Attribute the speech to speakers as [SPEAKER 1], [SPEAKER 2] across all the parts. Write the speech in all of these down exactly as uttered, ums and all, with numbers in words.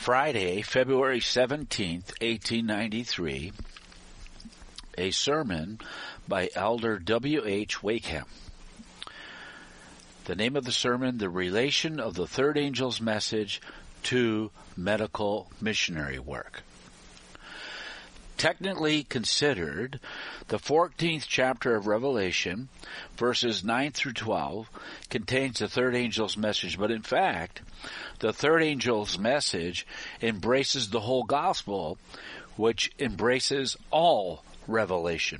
[SPEAKER 1] Friday, February seventeenth, eighteen ninety-three, a sermon by Elder W H Wakeham. The name of the sermon, The Relation of the Third Angel's Message to Medical Missionary Work. Technically considered, the fourteenth chapter of Revelation, verses nine through twelve, contains the third angel's message, but in fact, the third angel's message embraces the whole gospel, which embraces all revelation.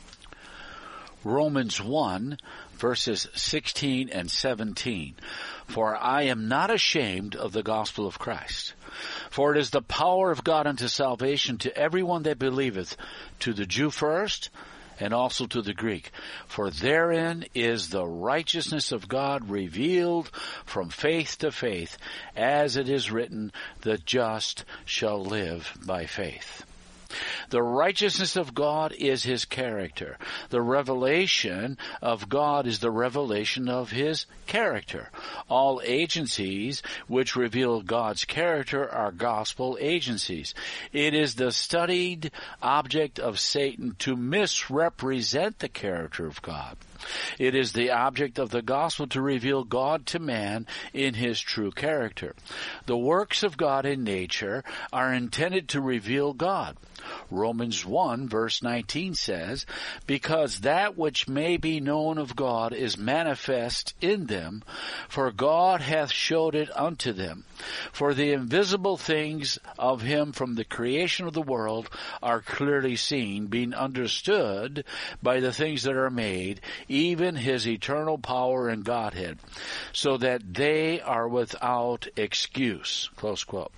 [SPEAKER 1] Romans one, verses sixteen and seventeen. For I am not ashamed of the gospel of Christ, for it is the power of God unto salvation to everyone that believeth, to the Jew first, and also to the Greek. For therein is the righteousness of God revealed from faith to faith, as it is written, the just shall live by faith. The righteousness of God is His character. The revelation of God is the revelation of His character. All agencies which reveal God's character are gospel agencies. It is the studied object of Satan to misrepresent the character of God. It is the object of the gospel to reveal God to man in His true character. The works of God in nature are intended to reveal God. Romans one, verse nineteen says, because that which may be known of God is manifest in them, for God hath showed it unto them. For the invisible things of Him from the creation of the world are clearly seen, being understood by the things that are made, even His eternal power and Godhead, so that they are without excuse. Close quote.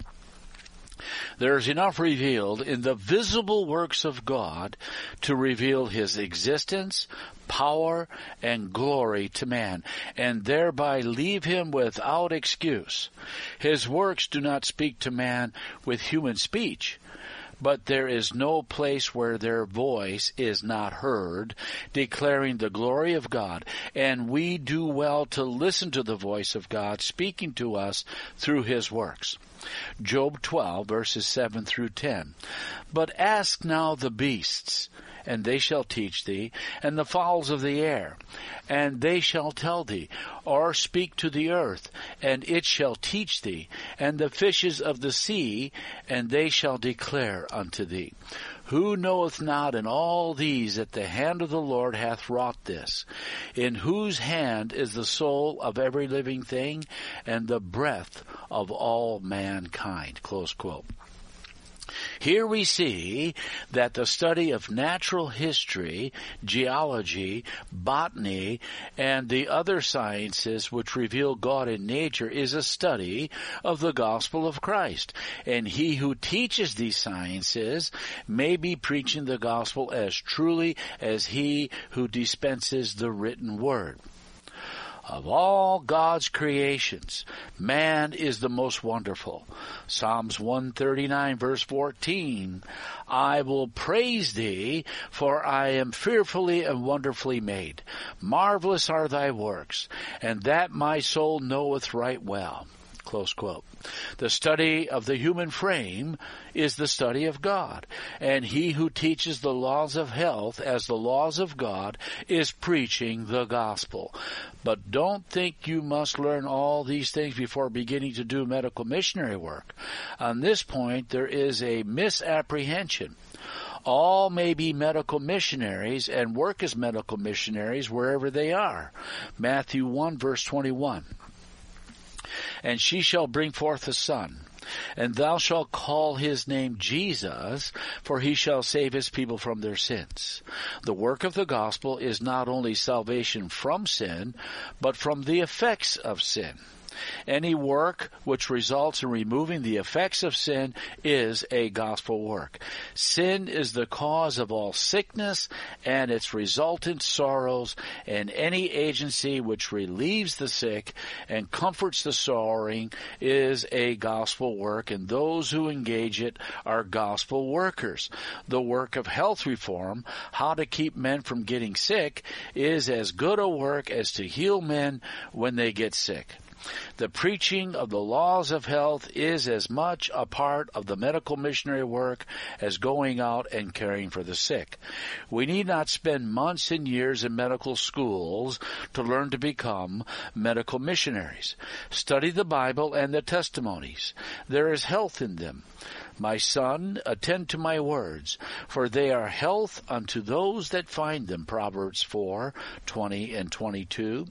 [SPEAKER 1] There is enough revealed in the visible works of God to reveal His existence, power, and glory to man, and thereby leave him without excuse. His works do not speak to man with human speech, but there is no place where their voice is not heard, declaring the glory of God, and we do well to listen to the voice of God speaking to us through His works. Job twelve, verses seven through ten. But ask now the beasts, and they shall teach thee, and the fowls of the air, and they shall tell thee, or speak to the earth, and it shall teach thee, and the fishes of the sea, and they shall declare unto thee. Who knoweth not in all these that the hand of the Lord hath wrought this? In whose hand is the soul of every living thing, and the breath of all mankind? Close quote. Here we see that the study of natural history, geology, botany, and the other sciences which reveal God in nature is a study of the gospel of Christ. And he who teaches these sciences may be preaching the gospel as truly as he who dispenses the written word. Of all God's creations, man is the most wonderful. Psalms one thirty-nine, verse fourteen, I will praise thee, for I am fearfully and wonderfully made. Marvelous are thy works, and that my soul knoweth right well. Close quote. The study of the human frame is the study of God, and he who teaches the laws of health as the laws of God is preaching the gospel. But don't think you must learn all these things before beginning to do medical missionary work. On this point, there is a misapprehension. All may be medical missionaries and work as medical missionaries wherever they are. Matthew one, verse twenty-one. And she shall bring forth a son, and thou shalt call his name Jesus, for he shall save his people from their sins. The work of the gospel is not only salvation from sin, but from the effects of sin. Any work which results in removing the effects of sin is a gospel work. Sin is the cause of all sickness and its resultant sorrows, and any agency which relieves the sick and comforts the sorrowing is a gospel work, and those who engage it are gospel workers. The work of health reform, how to keep men from getting sick, is as good a work as to heal men when they get sick. The preaching of the laws of health is as much a part of the medical missionary work as going out and caring for the sick. We need not spend months and years in medical schools to learn to become medical missionaries. Study the Bible and the testimonies. There is health in them. My son, attend to my words, for they are health unto those that find them. Proverbs four, twenty and twenty-two.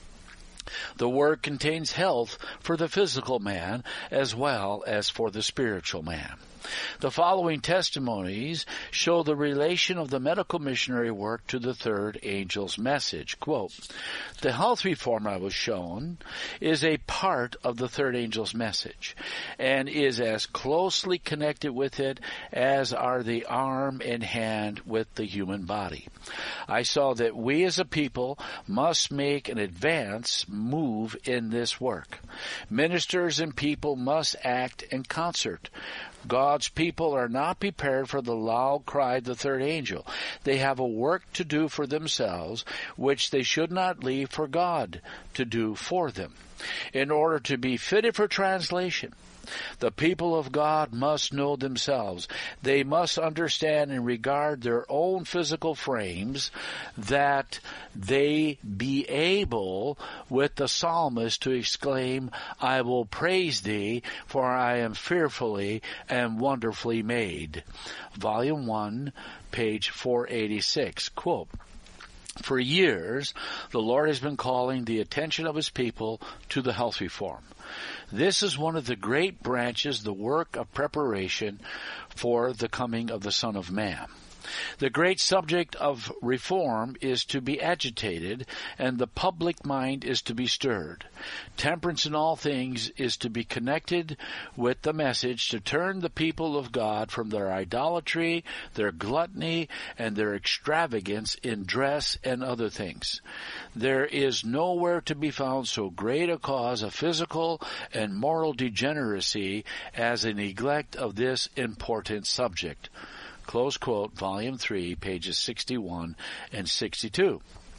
[SPEAKER 1] The Word contains health for the physical man as well as for the spiritual man. The following testimonies show the relation of the medical missionary work to the third angel's message. Quote, the health reform I was shown is a part of the third angel's message and is as closely connected with it as are the arm and hand with the human body. I saw that we as a people must make an advance move in this work. Ministers and people must act in concert. God's people are not prepared for the loud cry of the third angel. They have a work to do for themselves, which they should not leave for God to do for them. In order to be fitted for translation, the people of God must know themselves. They must understand and regard their own physical frames, that they be able, with the psalmist, to exclaim, I will praise thee, for I am fearfully and wonderfully made. Volume one, page four eighty-six. Quote, for years, the Lord has been calling the attention of His people to the health reform. This is one of the great branches, the work of preparation for the coming of the Son of Man. The great subject of reform is to be agitated, and the public mind is to be stirred. Temperance in all things is to be connected with the message to turn the people of God from their idolatry, their gluttony, and their extravagance in dress and other things. There is nowhere to be found so great a cause of physical and moral degeneracy as a neglect of this important subject. Close quote, Volume three, pages sixty-one and sixty-two.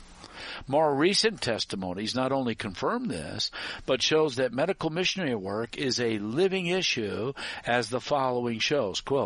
[SPEAKER 1] More recent testimonies not only confirm this, but shows that medical missionary work is a living issue, as the following shows. Quote,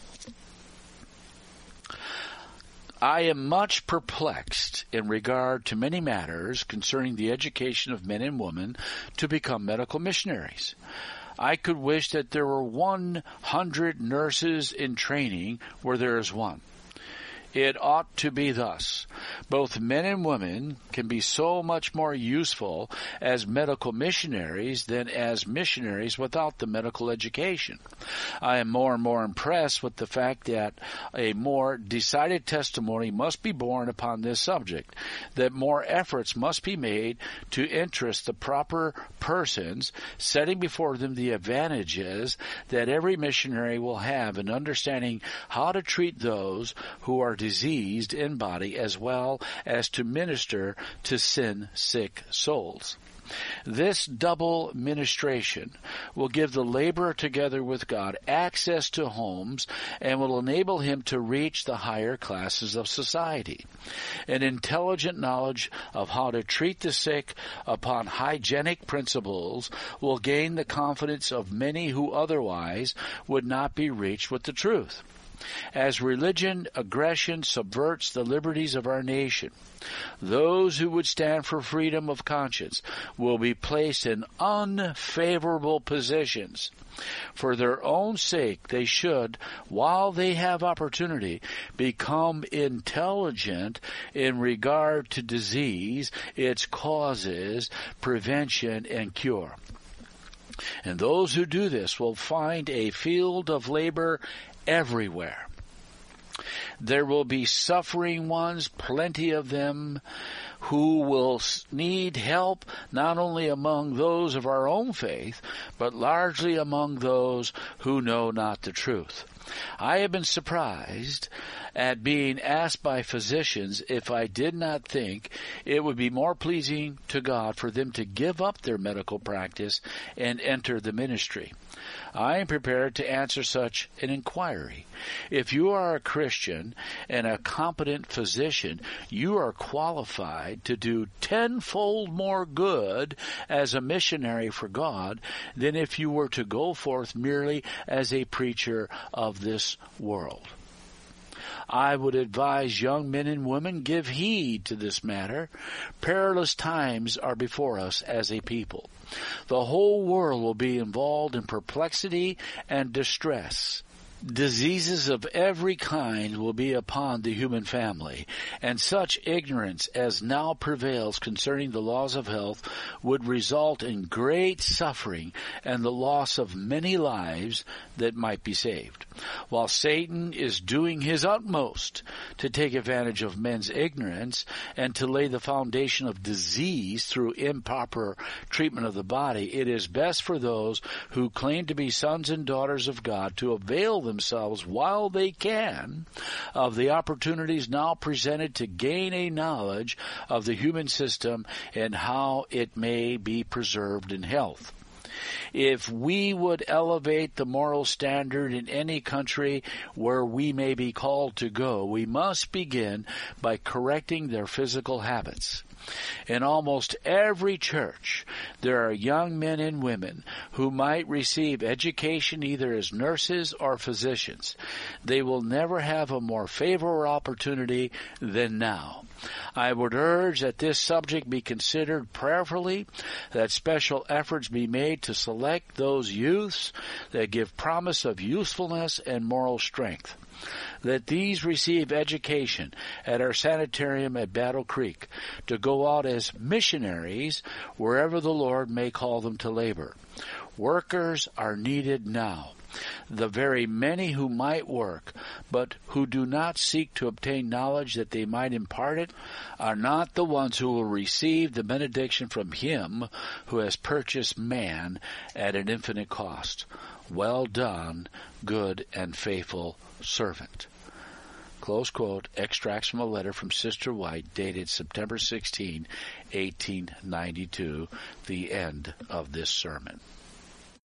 [SPEAKER 1] I am much perplexed in regard to many matters concerning the education of men and women to become medical missionaries. I could wish that there were one hundred nurses in training where there is one. It ought to be thus. Both men and women can be so much more useful as medical missionaries than as missionaries without the medical education. I am more and more impressed with the fact that a more decided testimony must be borne upon this subject, that more efforts must be made to interest the proper persons, setting before them the advantages that every missionary will have in understanding how to treat those who are diseased in body as well as to minister to sin-sick souls. This double ministration will give the laborer together with God access to homes and will enable him to reach the higher classes of society. An intelligent knowledge of how to treat the sick upon hygienic principles will gain the confidence of many who otherwise would not be reached with the truth. As religion aggression subverts the liberties of our nation, those who would stand for freedom of conscience will be placed in unfavorable positions. For their own sake, they should, while they have opportunity, become intelligent in regard to disease, its causes, prevention, and cure. And those who do this will find a field of labor everywhere. There will be suffering ones, plenty of them, who will need help not only among those of our own faith, but largely among those who know not the truth. I have been surprised at being asked by physicians if I did not think it would be more pleasing to God for them to give up their medical practice and enter the ministry. I am prepared to answer such an inquiry. If you are a Christian and a competent physician, you are qualified to do tenfold more good as a missionary for God than if you were to go forth merely as a preacher of this world. I would advise young men and women, give heed to this matter. Perilous times are before us as a people. The whole world will be involved in perplexity and distress. Diseases of every kind will be upon the human family, and such ignorance as now prevails concerning the laws of health would result in great suffering and the loss of many lives that might be saved. While Satan is doing his utmost to take advantage of men's ignorance and to lay the foundation of disease through improper treatment of the body, it is best for those who claim to be sons and daughters of God to avail themselves while they can of the opportunities now presented to gain a knowledge of the human system and how it may be preserved in health. If we would elevate the moral standard in any country where we may be called to go, we must begin by correcting their physical habits. In almost every church, there are young men and women who might receive education either as nurses or physicians. They will never have a more favorable opportunity than now. I would urge that this subject be considered prayerfully, that special efforts be made to select those youths that give promise of usefulness and moral strength. That these receive education at our sanitarium at Battle Creek to go out as missionaries wherever the Lord may call them to labor. Workers are needed now. The very many who might work, but who do not seek to obtain knowledge that they might impart it, are not the ones who will receive the benediction from Him who has purchased man at an infinite cost. Well done, good and faithful servant. Close quote, extracts from a letter from Sister White dated September sixteenth, eighteen ninety-two, the end of this sermon.